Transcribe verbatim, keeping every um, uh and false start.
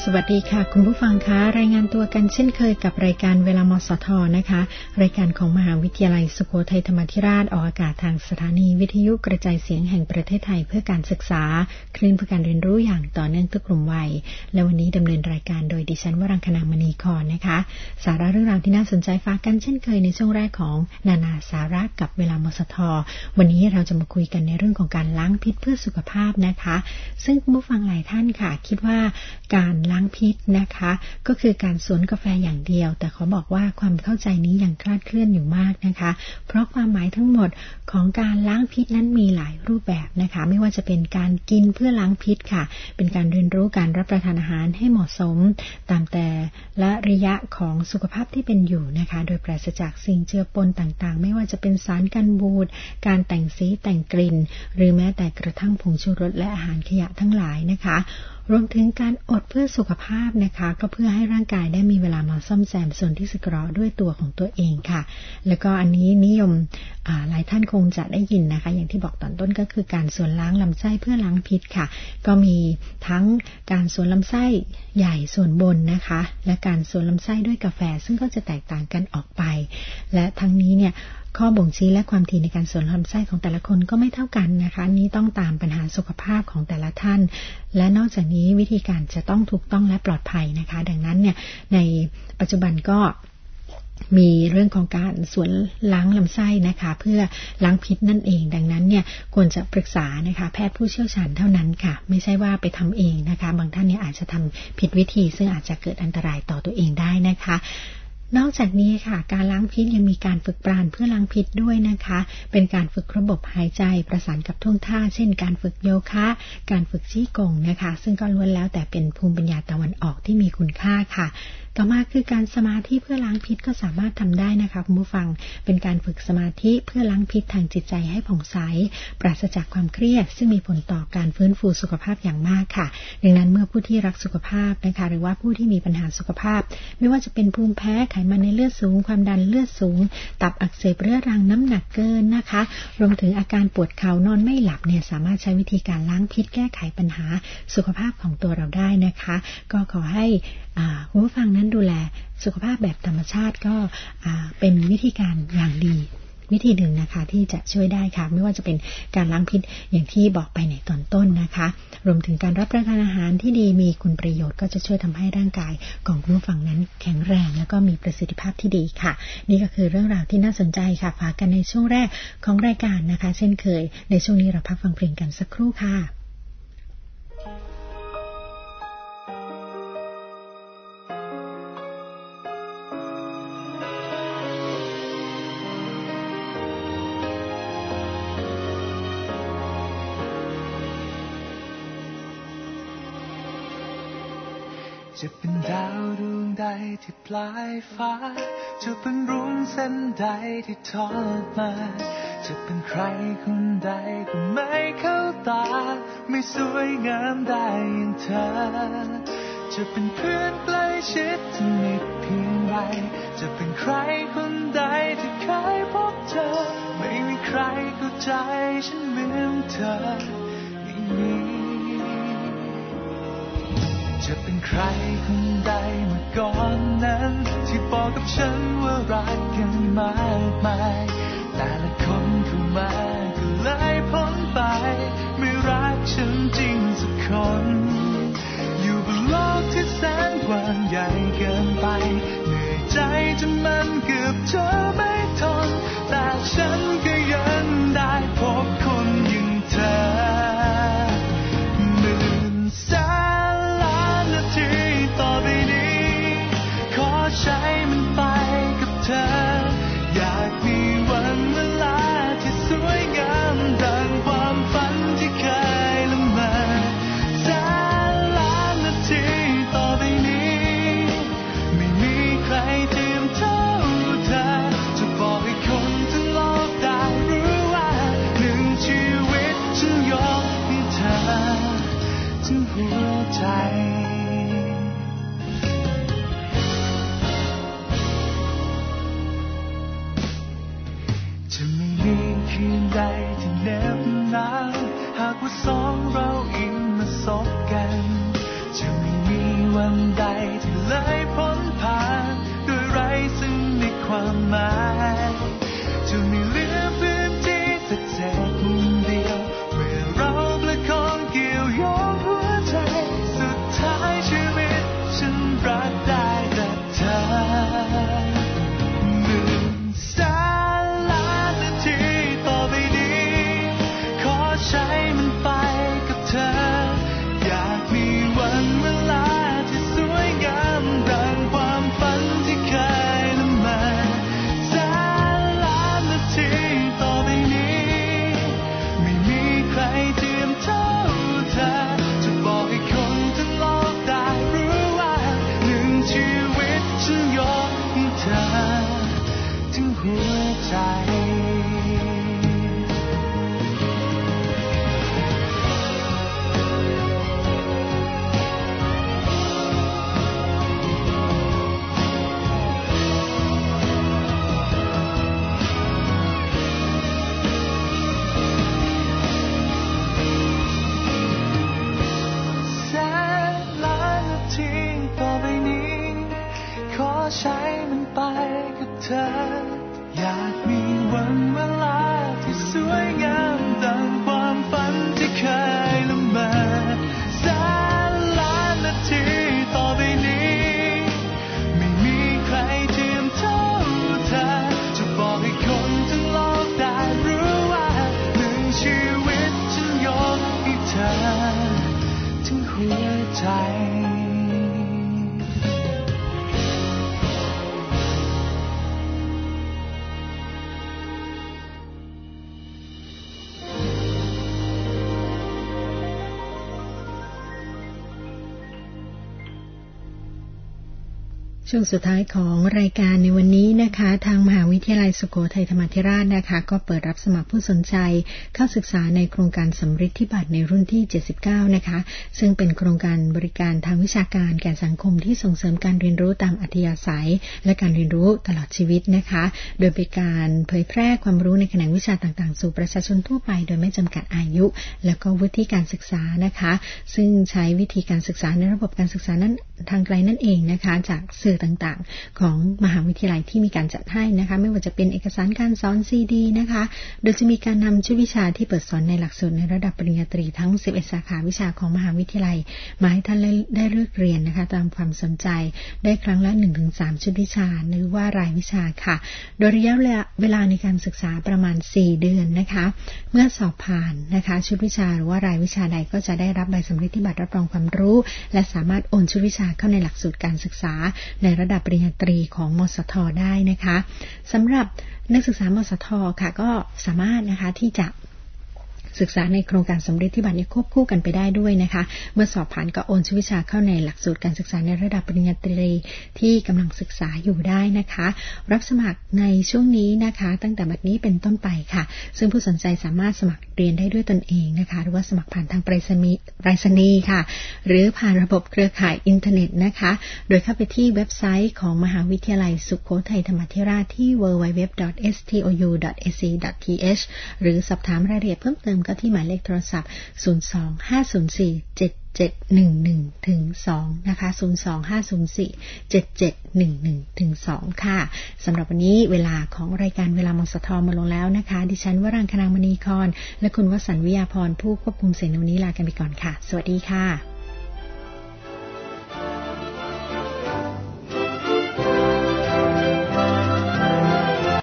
สวัสดีค่ะคุณผู้ฟังคะรายงานตัวกันเช่นเคยกับรายการเวลามสทนะคะรายการของมหาวิทยาลัยสุโขทัยธรรมาธิราชออกอากาศทางสถานีวิทยุกระจายเสียงแห่งประเทศไทยเพื่อการศึกษาคลื่นเพื่อการเรียนรู้อย่างต่อเนื่องทุกกลุ่มวัยและวันนี้ดำเนินรายการโดยดิฉันวรังคนามณีครนะคะสาระเรื่องราวที่น่าสนใจฝากกันเช่นเคยในช่วงแรกของนานาสาระกับเวลามสทวันนี้เราจะมาคุยกันในเรื่องของการล้างพิษเพื่อสุขภาพนะคะซึ่งคุณผู้ฟังหลายท่านค่ะคิดว่าการล้างพิษนะคะก็คือการสวนกาแฟอย่างเดียวแต่เขาบอกว่าความเข้าใจนี้ยังคลาดเคลื่อนอยู่มากนะคะเพราะความหมายทั้งหมดของการล้างพิษนั้นมีหลายรูปแบบนะคะไม่ว่าจะเป็นการกินเพื่อล้างพิษค่ะเป็นการเรียนรู้การรับประทานอาหารให้เหมาะสมตามแต่ละระยะของสุขภาพที่เป็นอยู่นะคะโดยปราศจากสิ่งเจือปนต่างๆไม่ว่าจะเป็นสารกันบูดการแต่งสีแต่งกลิ่นหรือแม้แต่กระทั่งผงชูรสและอาหารขยะทั้งหลายนะคะรวมถึงการอดเพื่อสุขภาพนะคะก็เพื่อให้ร่างกายได้มีเวลามาซ่อมแซมส่วนที่สึกหรอด้วยตัวของตัวเองค่ะแล้วก็อันนี้นิยมหลายท่านคงจะได้ยินนะคะอย่างที่บอกตอนต้นก็คือการส่วนล้างลำไส้เพื่อล้างพิษค่ะก็มีทั้งการส่วนลำไส้ใหญ่ส่วนบนนะคะและการส่วนลำไส้ด้วยกาแฟซึ่งก็จะแตกต่างกันออกไปและทั้งนี้เนี่ยข้อบ่งชี้และความถี่ในการส่วนลำไส้ของแต่ละคนก็ไม่เท่ากันนะคะนี้ต้องตามปัญหาสุขภาพของแต่ละท่านและนอกจากนี้วิธีการจะต้องถูกต้องและปลอดภัยนะคะดังนั้นเนี่ยในปัจจุบันก็มีเรื่องของการส่วนล้างลำไส้นะคะเพื่อล้างพิษนั่นเองดังนั้นเนี่ยควรจะปรึกษานะคะแพทย์ผู้เชี่ยวชาญเท่านั้นค่ะไม่ใช่ว่าไปทำเองนะคะบางท่านเนี่ยอาจจะทำผิดวิธีซึ่งอาจจะเกิดอันตรายต่อตัวเองได้นะคะนอกจากนี้ค่ะการล้างพิษยังมีการฝึกปราณเพื่อล้างพิษด้วยนะคะเป็นการฝึกระบบหายใจประสานกับท่วงท่าเช่นการฝึกโยคะการฝึกจี้กงนะคะซึ่งก็ล้วนแล้วแต่เป็นภูมิปัญญาตะวันออกที่มีคุณค่าค่ะต่อมาคือการสมาธิเพื่อล้างพิษก็สามารถทำได้นะคะคุณผู้ฟังเป็นการฝึกสมาธิเพื่อล้างพิษทางจิตใจให้ผ่องใสปราศจากความเครียดซึ่งมีผลต่อการฟื้นฟูสุขภาพอย่างมากค่ะดังนั้นเมื่อผู้ที่รักสุขภาพนะคะหรือว่าผู้ที่มีปัญหาสุขภาพไม่ว่าจะเป็นภูมิแพ้ไขมันในเลือดสูงความดันเลือดสูงตับอักเสบเรื้อรังน้ำหนักเกินนะคะรวมถึงอาการปวดเข่านอนไม่หลับเนี่ยสามารถใช้วิธีการล้างพิษแก้ไขปัญหาสุขภาพของตัวเราได้นะคะก็ขอให้คุณผู้ฟังนั้นดูแลสุขภาพแบบธรรมชาติก็เป็นวิธีการอย่างดีวิธีหนึ่งนะคะที่จะช่วยได้ค่ะไม่ว่าจะเป็นการล้างพิษอย่างที่บอกไปในตอนต้นนะคะรวมถึงการรับประทานอาหารที่ดีมีคุณประโยชน์ก็จะช่วยทำให้ร่างกายของคุณผู้ฟังนั้นแข็งแรงแล้วก็มีประสิทธิภาพที่ดีค่ะนี่ก็คือเรื่องราวที่น่าสนใจค่ะฝากกันในช่วงแรกของรายการนะคะเช่นเคยในช่วงนี้เราพักฟังเพลงกันสักครู่ค่ะจะเป็นดาวดวงใดที่ปลายฟ้าจะเป็นรุ่งเส้นใดที่ทอดมาจะเป็นใครคนใดก็ไม่เข้าตาไม่สวยงามได้อย่างเธอจะเป็นเพื่อนใกล้ชิดสนิทเพียงไรจะเป็นใครคนใดที่เคยพบเธอไม่มีใครเข้าใจฉันเหมือนเธออย่างนี้จะเป็นใครคนใดเมื่อก่อนนั้นที่บอกกับฉันว่ารักกันมากมายแต่ละคนเข้ามาก็เลยพ้นไปไม่รักฉันจริงสักคนอยู่บนโลกที่แสนกว้างใหญ่เกินไปเหนื่อยใจจนมันเกือบจะไม่ทนแต่ฉันก็ยังได้พบคนอย่างเธอหมื่นแสนต่อไปนี้ขอใช้มันไปกับเธออยากมีวันเวลาที่สวยงามดังความฝันที่เคยละเมอแสนล้านนาทีต่อไปนี้ไม่มีใครเทียมเท่าเธอจะบอกให้คนทั้งโลกได้รู้ว่าหนึ่งชีวิตฉันยกให้เธอทั้งหัวใจคืนใดที่เหน็บหนาวหากว่าสองเราอิงมาสบกันจะไม่มีวันที่เลยพ้นผ่านด้วยไรซึ่งมีความหมายจะไม่เหลือพื้นที่สักเศษมุมเดียวเมื่อเราประคองเกี่ยวโยงหัวใจสุดท้ายชีวิตฉันรักได้แต่เธอหมื่นแสนล้านนาทีต่อไปนี้ขอใช้มันไปกับเธออยากมีวันเวลาที่สวยงามดังความฝันที่เคยละเมอแสนล้านนาทีต่อไปนี้ไม่มีใครเทียมเท่าเธอจะบอกให้คนทั้งโลกได้รู้ว่าหนึ่งชีวิตฉันยกให้เธอถึงหัวใจใช้มันไปกับเธออยากมีวันเวลาที่สวยงามดังความฝันที่เคยละเมอแสนล้านนาทีต่อไปนี้ไม่มีใครเทียมเท่าเธอจะบอกให้คนทั้งโลกได้รู้ว่าหนึ่งชีวิตฉันยกให้เธอถึงหัวใจช่วงสุดท้ายของรายการในวันนี้นะคะทางมหาวิทยาลัยสุโขทัยธรรมาธิราชนะคะก็เปิดรับสมัครผู้สนใจเข้าศึกษาในโครงการสำริดที่บัตรในรุ่นที่เจ็ดสิบเก้านะคะซึ่งเป็นโครงการบริการทางวิชาการแก่สังคมที่ส่งเสริมการเรียนรู้ตามอัธยาศัยและการเรียนรู้ตลอดชีวิตนะคะโดยเป็นการเผยแพร่ความรู้ในแขนงวิชาต่างๆสู่ประชาชนทั่วไปโดยไม่จำกัดอายุและก็วุฒิการศึกษานะคะซึ่งใช้วิธีการศึกษาในระบบการศึกษานั้นทางไกลนั่นเองนะคะจากสื่อต่างๆของมหาวิทยาลัยที่มีการจัดให้นะคะไม่ว่าจะเป็นเอกสารการสอนซีดีนะคะโดยจะมีการนำชุดวิชาที่เปิดสอนในหลักสูตรในระดับปริญญาตรีทั้งสิบเอ็ดสาขาวิชาของมหาวิทยาลัยมาให้ท่านได้เลือกเรียนนะคะตามความสนใจได้ครั้งละ หนึ่งถึงสาม ชุดวิชาหรือว่ารายวิชาค่ะโดยระยะเวลาในการศึกษาประมาณสี่เดือนนะคะเมื่อสอบผ่านนะคะชุดวิชาหรือว่ารายวิชาใดก็จะได้รับใบสำริดที่บัตรรับรองความรู้และสามารถโอนชุดวิชาเข้าในหลักสูตรการศึกษาในระดับปริญญาตรีของมสทได้นะคะสำหรับนักศึกษามสทค่ะก็สามารถนะคะที่จะศึกษาในโครงการสำริดที่บัตรควบคู่กันไปได้ด้วยนะคะเมื่อสอบผ่านก็โอนชุดวิชาเข้าในหลักสูตรการศึกษาในระดับปริญญาตรีที่กำลังศึกษาอยู่ได้นะคะรับสมัครในช่วงนี้นะคะตั้งแต่บัดนี้เป็นต้นไปค่ะซึ่งผู้สนใจสามารถสมัครเรียนได้ด้วยตนเองนะคะหรือว่าสมัครผ่านทางไปรษณีย์ไปรษณีย์ค่ะหรือผ่านระบบเครือข่ายอินเทอร์เน็ตนะคะโดยเข้าไปที่เว็บไซต์ของมหาวิทยาลัยสุโขทัยธรรมาธิราชที่ ดับเบิลยู ดับเบิลยู ดับเบิลยู ดอท เอส ที โอ ยู ดอท เอ ซี ดอท ที เอช หรือสอบถามรายละเอียดเพิ่มเติมก็ที่หมายเลขโทรศัพท์ศูนย์ สอง ห้า ศูนย์ สี่ เจ็ด เจ็ด หนึ่ง หนึ่ง ถึง สองนะคะศูนย์ สอง ห้า ศูนย์ สี่ เจ็ด เจ็ด หนึ่ง หนึ่ง ถึง สองค่ะสำหรับวันนี้เวลาของรายการเวลามสทมาลงแล้วนะคะดิฉันวรังคณางมณีครและคุณวสันต์วิยาพรผู้ควบคุมเสียงในวันนี้ลากันไปก่อนค่ะสวัสดีค่ะ